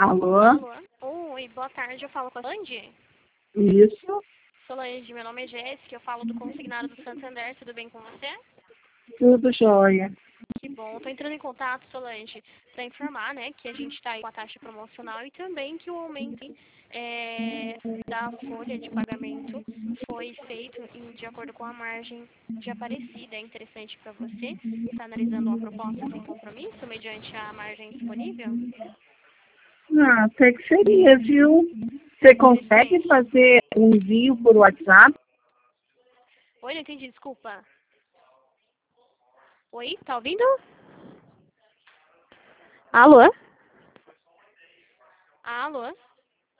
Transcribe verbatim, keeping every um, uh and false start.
Alô? Alô? Oi, boa tarde, eu falo com a Solange. Isso, Solange, meu nome é Jéssica, eu falo do Consignado do Santander, tudo bem com você? tudo jóia. Que bom, estou entrando em contato, Solange, para informar, né, que a gente está aí com a taxa promocional e também que o aumento é, da folha de pagamento foi feito em, de acordo com a margem de Aparecida. É interessante para você estar analisando uma proposta sem compromisso, mediante a margem disponível? Ah, até que seria, viu? Você consegue Interessante. fazer um envio por WhatsApp? Oi, não entendi, desculpa. Oi, tá ouvindo? Alô? Alô?